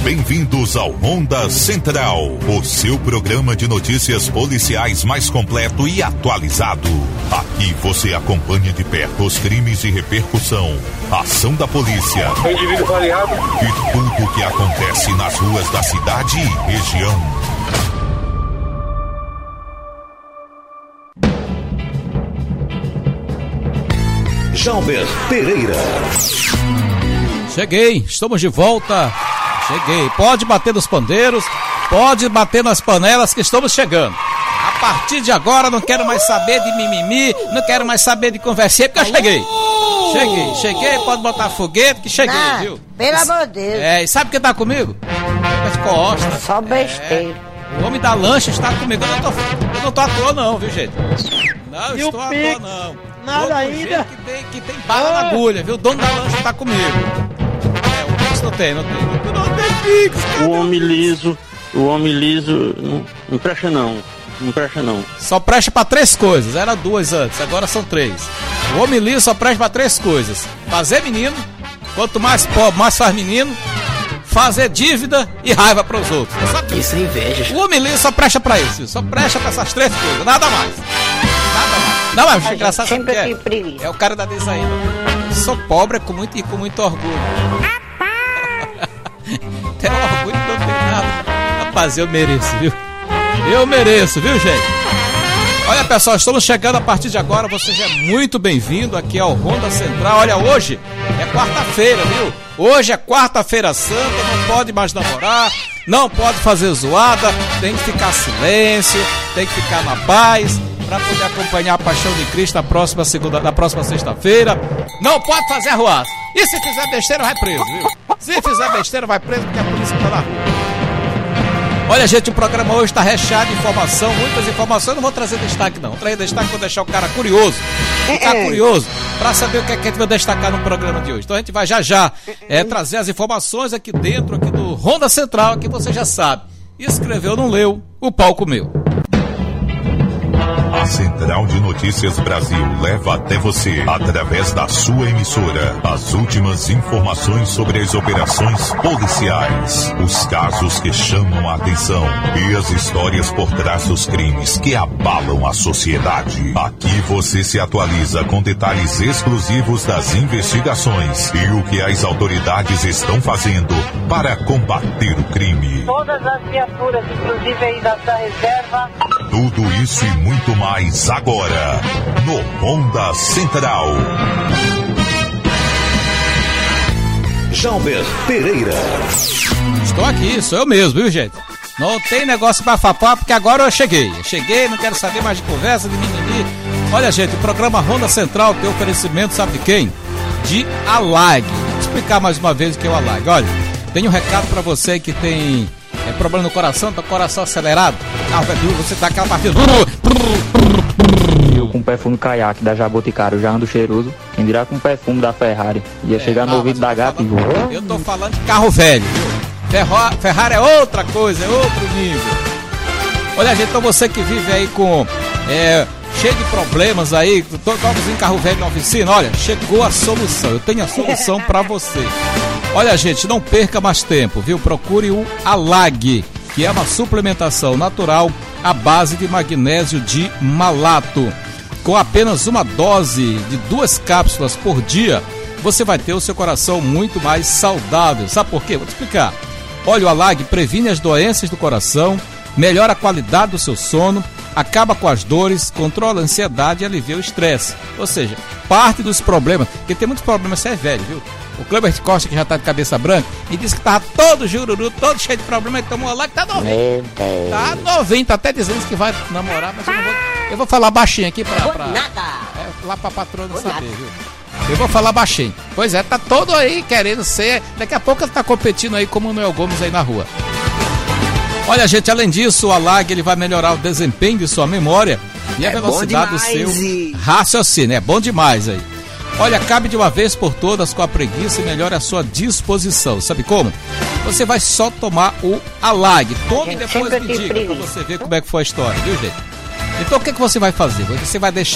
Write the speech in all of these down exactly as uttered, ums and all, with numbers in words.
Bem-vindos ao Ronda Central, o seu programa de notícias policiais mais completo e atualizado. Aqui você acompanha de perto os crimes de repercussão, a ação da polícia e tudo o que acontece nas ruas da cidade e região. Jalber Pereira. Cheguei, estamos de volta. Cheguei, pode bater nos pandeiros, pode bater nas panelas que estamos chegando. A partir de agora não quero mais saber de mimimi, não quero mais saber de conversa, porque eu cheguei. Cheguei, cheguei, pode botar foguete que cheguei, não, viu? Pelo amor de Deus. É, e sabe quem tá comigo? Lucas Costa. Só besteira. É, o homem da lancha está comigo, eu não tô, eu não tô à toa não, viu, gente? Não e estou à toa não. Nada Outro ainda. Que tem, que tem bala ah. na agulha, viu? O dono da lancha tá comigo. É, o Pix não tem, não tem. Não tem Pix, o homem liso, o homem liso não, não presta não. Não presta não. Só presta pra três coisas. Era duas antes, agora são três. O homem liso só presta pra três coisas: fazer menino, quanto mais pobre, mais faz menino. Fazer dívida e raiva pros outros. Sabe? Isso é inveja. O homem liso só presta pra isso, só presta pra essas três coisas, nada mais. Nada mais. Não, mas engraçado sempre que é. É o cara da desaína. Sou pobre com muito, e com muito orgulho. Tem orgulho que não tem nada. Rapaz, eu mereço, viu? Eu mereço, viu, gente? Olha, pessoal, estamos chegando a partir de agora. Você já é muito bem-vindo aqui ao Ronda Central. Olha, hoje é quarta-feira, viu? Hoje é quarta-feira santa, não pode mais namorar, não pode fazer zoada, tem que ficar silêncio, tem que ficar na paz, para poder acompanhar a Paixão de Cristo na próxima, segunda, na próxima sexta-feira. Não pode fazer arruaça. E se fizer besteira, vai preso, viu? Se fizer besteira, vai preso, porque a polícia tá na rua. Olha, gente, o programa hoje está recheado de informação, muitas informações. Eu não vou trazer destaque, não. Vou trazer destaque, vou deixar o cara curioso. Ficar curioso para saber o que é que a gente vai destacar no programa de hoje. Então a gente vai já já é, trazer as informações aqui dentro, aqui do Ronda Central, que você já sabe. Escreveu, não leu, o pau comeu. A Central de Notícias Brasil leva até você, através da sua emissora, as últimas informações sobre as operações policiais, os casos que chamam a atenção e as histórias por trás dos crimes que abalam a sociedade. Aqui você se atualiza com detalhes exclusivos das investigações e o que as autoridades estão fazendo para combater o crime. Todas as viaturas, inclusive aí da, da reserva. Tudo isso e muito mais agora, no Ronda Central. Jalber Pereira. Estou aqui, sou eu mesmo, viu, gente? Não tem negócio pra papar, porque agora eu cheguei. Eu cheguei, não quero saber mais de conversa, de mimimi. Olha, gente, o programa Ronda Central tem oferecimento, sabe de quem? De Alag. Vou explicar mais uma vez o que é o Alag. Olha, tem um recado pra você que tem... É problema no coração, tá com o coração acelerado. Ah, você dá aquela partida. Eu com perfume caiaque da Jaboticário, já ando cheiroso. Quem dirá com perfume da Ferrari. Ia é, chegar no não, ouvido da gata e... Eu tô falando de carro velho, viu? Ferrari é outra coisa, é outro nível. Olha, gente, então você que vive aí com... É, cheio de problemas aí, todos em carro velho na oficina, olha, chegou a solução. Eu tenho a solução pra você. Olha, gente, não perca mais tempo, viu? Procure o Alag, que é uma suplementação natural à base de magnésio de malato. Com apenas uma dose de duas cápsulas por dia, você vai ter o seu coração muito mais saudável. Sabe por quê? Vou te explicar. Olha, o Alag previne as doenças do coração, melhora a qualidade do seu sono, acaba com as dores, controla a ansiedade e alivia o estresse. Ou seja, parte dos problemas, porque tem muitos problemas, você é velho, viu? O Cleber Costa, que já tá de cabeça branca, e disse que tava todo jururu, todo cheio de problema, ele tomou lá que tá novinho. Tá novinho, tá até dizendo que vai namorar, mas eu não vou. Eu vou falar baixinho aqui pra. pra é, lá pra patroa não saber, viu? Eu vou falar baixinho. Pois é, tá todo aí querendo ser. Daqui a pouco ele tá competindo aí como o Noel Gomes aí na rua. Olha, gente, além disso, o Alag ele vai melhorar o desempenho de sua memória e a é velocidade do seu raciocínio. É bom demais aí. Olha, acabe de uma vez por todas com a preguiça e melhore a sua disposição. Sabe como? Você vai só tomar o Alag. Tome e depois me diga pra você ver como é que foi a história, viu, gente? Então o que, que você vai fazer? Você vai deixar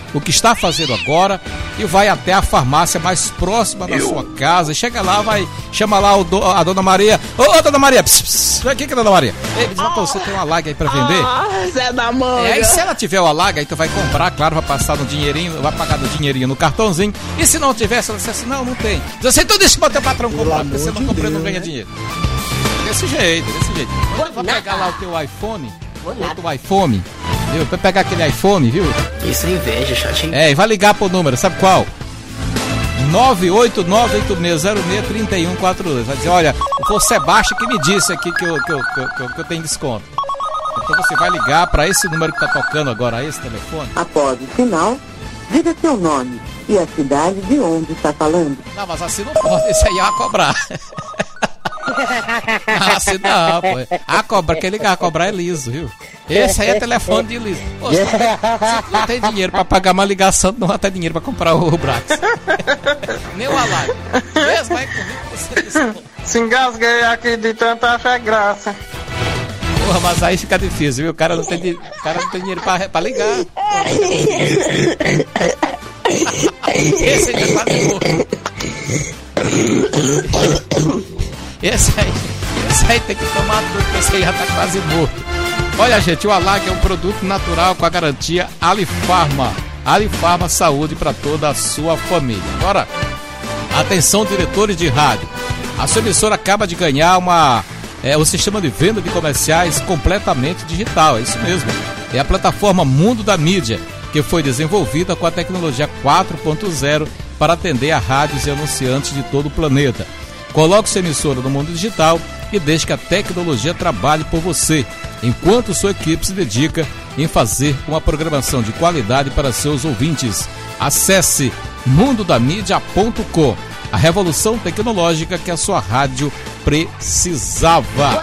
o que está fazendo agora e vai até a farmácia mais próxima da sua casa. E chega lá, vai, chama lá o do, a dona Maria. Ô, ô dona Maria, pss, pss, vem aqui que é dona Maria. Ei, diz, você tem uma laga aí pra vender? Ah, Zé da Manga. É, aí se ela tiver uma laga, aí tu vai comprar, claro, vai passar no dinheirinho, vai pagar no dinheirinho no cartãozinho. E se não tiver, você vai dizer assim, não, não tem. Diz assim, então deixa o teu patrão comprar, porque você não comprou, não ganha dinheiro. Desse jeito, desse jeito. Quando vai pegar lá o teu iPhone, o teu iPhone, viu? Vai pegar aquele iPhone, viu? Isso é inveja, chatinho. É, e vai ligar pro número, sabe qual? nove oito nove oito seis zero seis três um quatro dois. Vai dizer, olha, foi o Sebastião que me disse aqui que eu, que eu, que eu, que eu tenho desconto. Então você vai ligar para esse número que tá tocando agora, esse telefone. Após o sinal, diga seu nome e a cidade de onde está falando. Não, mas assim não pode, esse aí vai cobrar. Assim não, pô. A cobra, quem ligar a cobrar é liso, viu? Esse aí é telefone de liso. Pô, se tu não tem dinheiro pra pagar uma ligação, não vai ter dinheiro pra comprar o Brax. Nem o Alag. Mesmo vai comigo, você disse. Se engasguei aqui de tanta fé graça. Porra, mas aí fica difícil, viu? O cara não tem, di... o cara não tem dinheiro pra, pra ligar. Esse aí tá quase morto. Esse aí, esse aí tem que tomar tudo, porque esse aí já tá quase morto. Olha, gente, o Alag é um produto natural com a garantia Alifarma. Alifarma Saúde para toda a sua família. Agora, atenção, diretores de rádio. A sua emissora acaba de ganhar uma, é, um sistema de venda de comerciais completamente digital. É isso mesmo. É a plataforma Mundo da Mídia, que foi desenvolvida com a tecnologia quatro ponto zero para atender a rádios e anunciantes de todo o planeta. Coloque sua emissora no mundo digital e deixe que a tecnologia trabalhe por você, enquanto sua equipe se dedica em fazer uma programação de qualidade para seus ouvintes. Acesse mundo da mídia ponto com, a revolução tecnológica que a sua rádio precisava.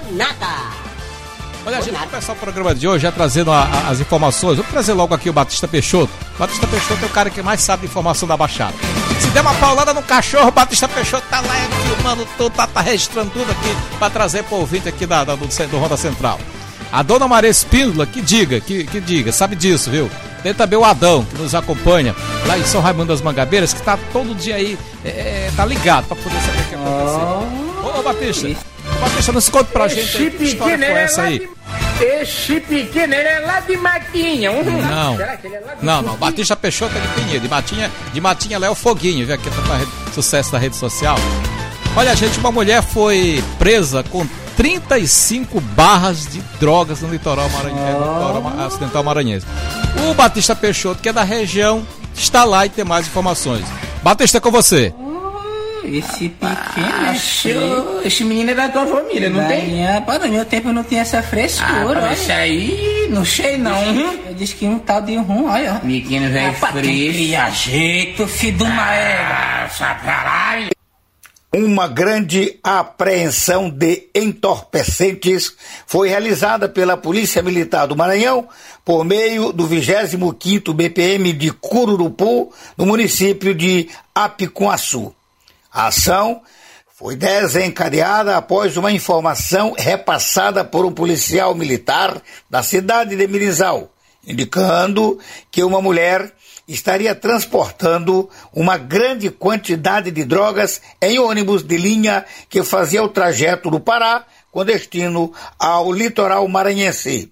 Olha, a gente vai começar o programa de hoje já trazendo a, a, as informações. Vou trazer logo aqui o Batista Peixoto. Batista Peixoto é o cara que mais sabe de informação da Baixada. Se der uma paulada no cachorro, o Batista Peixoto tá lá filmando tudo, tá, tá registrando tudo aqui para trazer para o ouvinte aqui da, da, do, do Ronda Central. A dona Maria Espíndola, que diga, que, que diga, sabe disso, viu? Tem também o Adão, que nos acompanha lá em São Raimundo das Mangabeiras, que tá todo dia aí, é, tá ligado para poder saber o que aconteceu. Ô, ô Batista, ô, Batista, não se conta pra Esse gente aí, que história foi essa aí? De... Esse pequeno, ele é lá de Matinha. Uhum. Não, Será que ele é lá de não, não, Batista Peixoto é de Pinheiro, de Matinha, de Matinha lá é o Foguinho, viu? Aqui tá rede, sucesso da rede social. Olha, gente, uma mulher foi presa com trinta e cinco barras de drogas no litoral maranhense, no litoral ocidental maranhense. O Batista Peixoto, que é da região, está lá e tem mais informações. Batista, é com você. Esse pequeno achou. Esse menino é da tua família, não tem? Rapaz, no meu tempo não tinha essa frescura. Ah, esse aí, não sei não. Eu disse que um tal de rum, olha. Menino velho frio. Jeito, filho de uma égua. Caralho. Uma grande apreensão de entorpecentes foi realizada pela Polícia Militar do Maranhão por meio do vigésimo quinto B P M de Cururupu, no município de Apicunhaçu. A ação foi desencadeada após uma informação repassada por um policial militar da cidade de Mirizal, indicando que uma mulher estaria transportando uma grande quantidade de drogas em ônibus de linha que fazia o trajeto do Pará com destino ao litoral maranhense.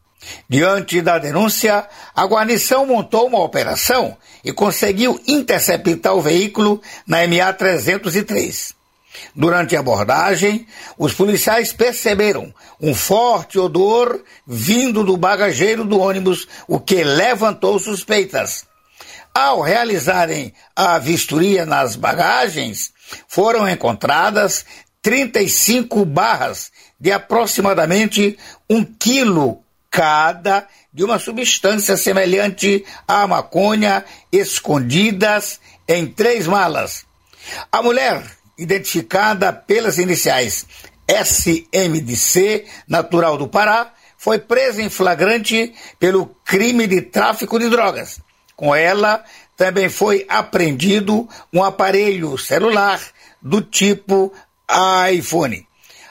Diante da denúncia, a guarnição montou uma operação e conseguiu interceptar o veículo na M A trezentos e três. Durante a abordagem, os policiais perceberam um forte odor vindo do bagageiro do ônibus, o que levantou suspeitas. Ao realizarem a vistoria nas bagagens, foram encontradas trinta e cinco barras de aproximadamente um quilo cada de uma substância semelhante à maconha escondidas em três malas. A mulher, identificada pelas iniciais S M D C, natural do Pará, foi presa em flagrante pelo crime de tráfico de drogas. Com ela, também foi apreendido um aparelho celular do tipo iPhone.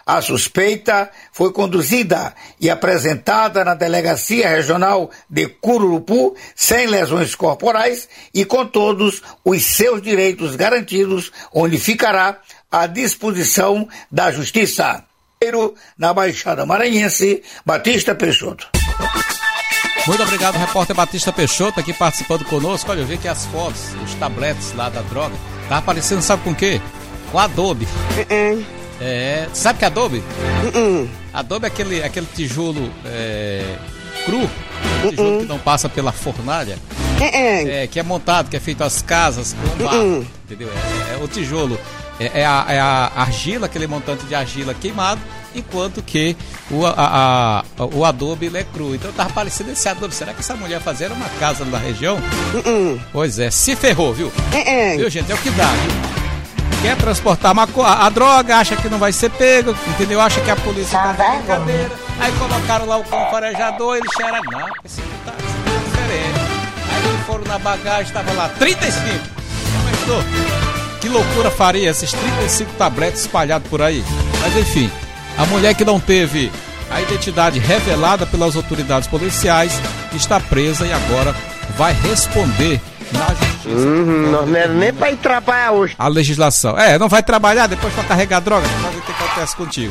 A suspeita foi conduzida e apresentada na Delegacia Regional de Cururupu sem lesões corporais e com todos os seus direitos garantidos, onde ficará à disposição da Justiça. Na Baixada Maranhense, Batista Peixoto. Muito obrigado, repórter Batista Peixoto, aqui participando conosco. Olha, eu vi aqui as fotos, os tabletes lá da droga. Tá aparecendo, sabe com o quê? Com Adobe. Uh-uh. É, sabe que é Adobe? Uh-uh. Adobe é aquele, aquele tijolo é, cru, tijolo uh-uh. que não passa pela fornalha, uh-uh. é, que é montado, que é feito as casas com barro, uh-uh. entendeu? É, é o tijolo, é, é, a, é a argila, aquele montante de argila queimado, enquanto que o, a, a, o Adobe ele é cru. Então tava parecendo esse Adobe. Será que essa mulher fazia uma casa na região? Uh-uh. Pois é, se ferrou, viu? Uh-uh. Viu, gente? É o que dá, viu? Quer transportar maco- a, a droga, acha que não vai ser pego, entendeu? Acha que a polícia tá de brincadeira. Aí colocaram lá o cão farejador, ele cheira, não, esse aqui tá, esse aqui tá diferente. Aí eles foram na bagagem, tava lá trinta e cinco. Imaginou? Que loucura faria esses trinta e cinco tabletes espalhados por aí? Mas enfim, a mulher que não teve a identidade revelada pelas autoridades policiais está presa e agora vai responder na justiça. Uhum, não é nem pra ir trabalhar hoje. A legislação. É, não vai trabalhar, depois vai carregar droga. Pra ver o que acontece contigo.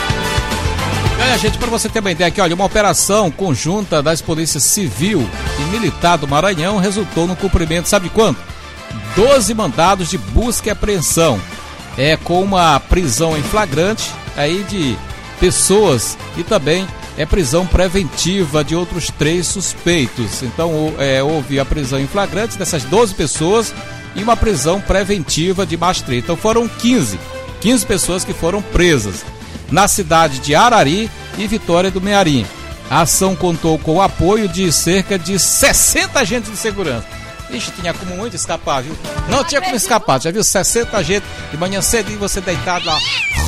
E olha, gente, pra você ter uma ideia aqui, olha, uma operação conjunta das polícias civil e militar do Maranhão resultou no cumprimento, sabe quanto? doze mandados de busca e apreensão. É, com uma prisão em flagrante aí de pessoas e também é prisão preventiva de outros três suspeitos. Então é, houve a prisão em flagrante dessas doze pessoas e uma prisão preventiva de mais três. Então foram quinze, quinze pessoas que foram presas na cidade de Arari e Vitória do Mearim. A ação contou com o apoio de cerca de sessenta agentes de segurança. Ixi, tinha como muito escapar, viu? Não tinha como escapar, já viu? sessenta agentes de manhã cedo e você deitado lá,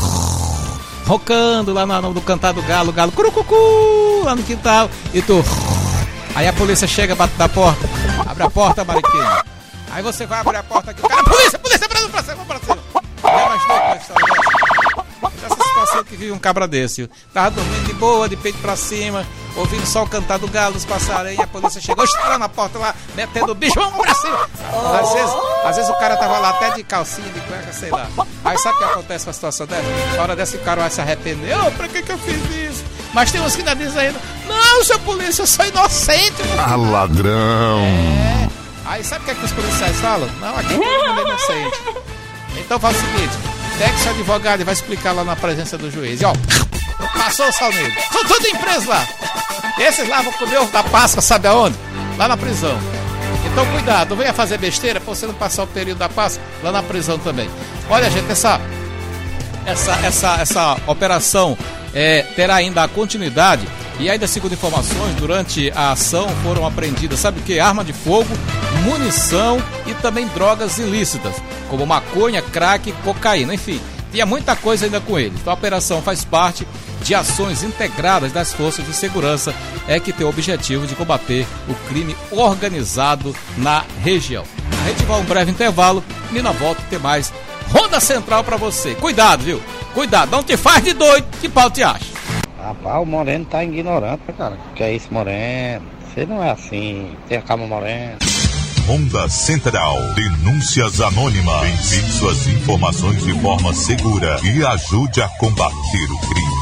rocando lá no, no cantar do galo, galo, curucucu, lá no quintal, e tu... Aí a polícia chega, bate na porta, abre a porta, Mariquinha. Aí você vai abrir a porta aqui, o cara, polícia, polícia, pra cima, pra cima, pra cima. Já imaginou que história dessa? Essa situação que vive um cabra desse. Tava dormindo de boa, de peito pra cima, ouvindo só o cantar do galo, dos passarinhos, a polícia chegou, estourando na porta lá, metendo o bicho, vamos pra cima. Às vezes, às vezes o cara tava lá até de calcinha, de cueca, sei lá. Aí sabe o que acontece com a situação dessa? Na hora dessa o cara vai se arrepender. Oh, pra que que eu fiz isso? Mas tem uns que ainda dizem ainda, não, seu polícia, eu sou inocente. Ah, ladrão. É. Aí sabe o que é que os policiais falam? Não, aqui todo mundo é inocente. Então faz o seguinte, pega seu advogado e vai explicar lá na presença do juiz. E ó, passou o sal nele. São tudo empresas lá. Esses lá vão comer ovo da Páscoa, sabe aonde? Lá na prisão. Então cuidado, não venha fazer besteira pra você não passar o período da Páscoa lá na prisão também. Olha, gente, essa, essa, essa, essa operação é, terá ainda a continuidade. E ainda, segundo informações, durante a ação foram apreendidas, sabe o que? Arma de fogo, munição e também drogas ilícitas, como maconha, crack, cocaína, enfim, tinha muita coisa ainda com ele. Então a operação faz parte de ações integradas das forças de segurança, é que tem o objetivo de combater o crime organizado na região. A gente vai a um breve intervalo e na volta tem mais Ronda Central pra você. Cuidado, viu? Cuidado, não te faz de doido, que pau te acha. Rapaz, o Moreno tá ignorante, cara. Que é isso, Moreno? Você não é assim. Tem a calma, Moreno. Ronda Central. Denúncias anônimas. Envie suas informações de forma segura e ajude a combater o crime.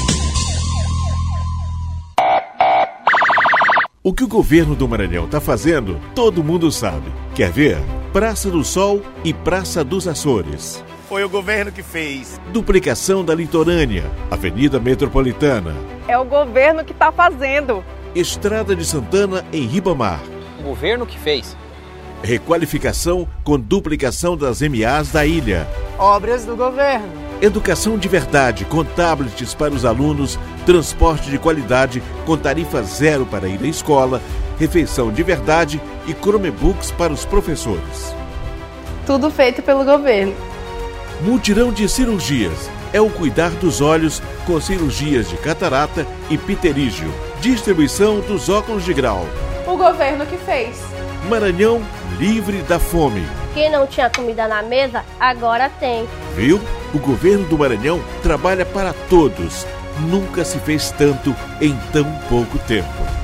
O que o governo do Maranhão está fazendo, todo mundo sabe. Quer ver? Praça do Sol e Praça dos Açores. Foi o governo que fez. Duplicação da litorânea, Avenida Metropolitana. É o governo que está fazendo. Estrada de Santana em Ribamar. O governo que fez. Requalificação com duplicação das M As da ilha. Obras do governo. Educação de verdade com tablets para os alunos, transporte de qualidade com tarifa zero para ir à escola, refeição de verdade e Chromebooks para os professores. Tudo feito pelo governo. Mutirão de cirurgias. É o cuidar dos olhos com cirurgias de catarata e pterígio. Distribuição dos óculos de grau. O governo que fez. Maranhão livre da fome. Quem não tinha comida na mesa, agora tem. Viu? O governo do Maranhão trabalha para todos. Nunca se fez tanto em tão pouco tempo.